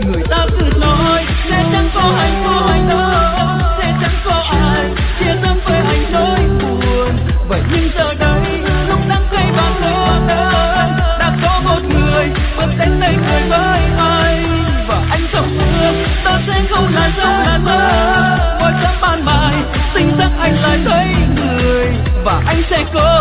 người ta cứ nói sẽ chẳng có hạnh phúc đâu, sẽ chẳng có ai chia sớm với anh nỗi buồn. Vậy nhưng giờ đây lúc đang thấy bạn cô đơn, đã có một người bước đến đây cười với anh, và anh không mơ ta sẽ không là giấc là mơ. Mỗi sớm ban mai tỉnh giấc anh lại thấy người, và anh sẽ có